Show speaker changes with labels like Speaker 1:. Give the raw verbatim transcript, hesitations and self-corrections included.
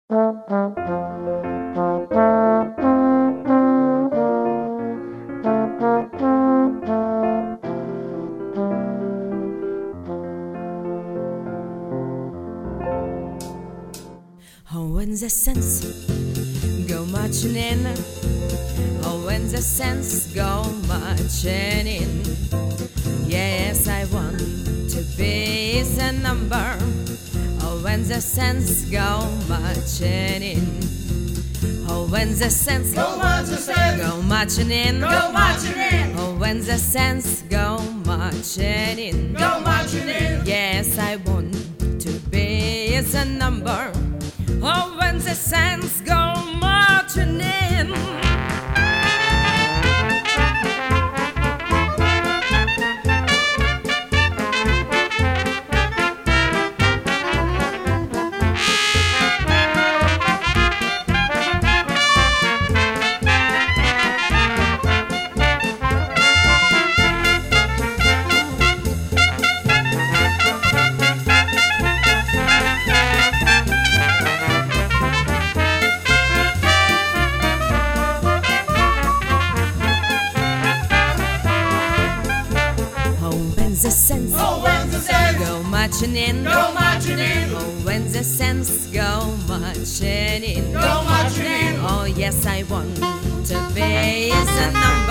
Speaker 1: Oh, when the sense go marching in, oh, when the sense go marching in, yes, I want to be the number. Oh, when the sense go marching in, oh, when the sense
Speaker 2: go marching,
Speaker 1: go marching in,
Speaker 2: go marching in,
Speaker 1: oh, when the sense go marching in,
Speaker 2: go marching in,
Speaker 1: yes, I want to be the number. Oh, when the sands go marching in. The sense
Speaker 2: oh, when the sense
Speaker 1: go marching in,
Speaker 2: go marching in,
Speaker 1: oh, when the sense go marching in,
Speaker 2: go marching in,
Speaker 1: oh, yes, I want to be the number.